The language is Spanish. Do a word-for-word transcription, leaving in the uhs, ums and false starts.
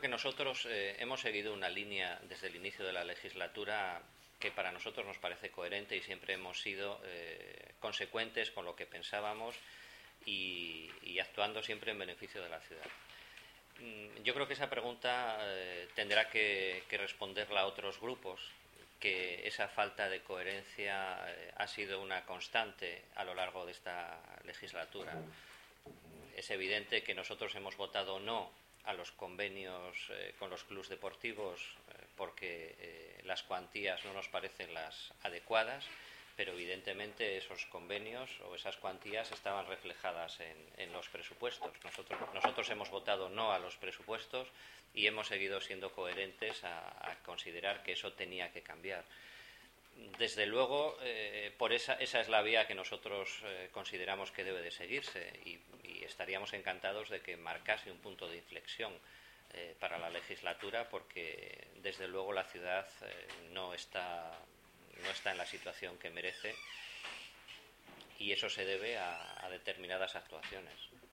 que nosotros eh, hemos seguido una línea desde el inicio de la legislatura que para nosotros nos parece coherente y siempre hemos sido eh, consecuentes con lo que pensábamos y, y actuando siempre en beneficio de la ciudad. Yo creo que esa pregunta eh, tendrá que, que responderla a otros grupos, que esa falta de coherencia eh, ha sido una constante a lo largo de esta legislatura. Es evidente que nosotros hemos votado no a los convenios eh, con los clubes deportivos eh, porque eh, las cuantías no nos parecen las adecuadas, pero evidentemente esos convenios o esas cuantías estaban reflejadas en, en los presupuestos. Nosotros, nosotros hemos votado no a los presupuestos y hemos seguido siendo coherentes a, a considerar que eso tenía que cambiar. Desde luego, eh, por esa, esa es la vía que nosotros eh, consideramos que debe de seguirse y, y estaríamos encantados de que marcase un punto de inflexión eh, para la legislatura, porque desde luego la ciudad eh, no está no está en la situación que merece y eso se debe a, a determinadas actuaciones.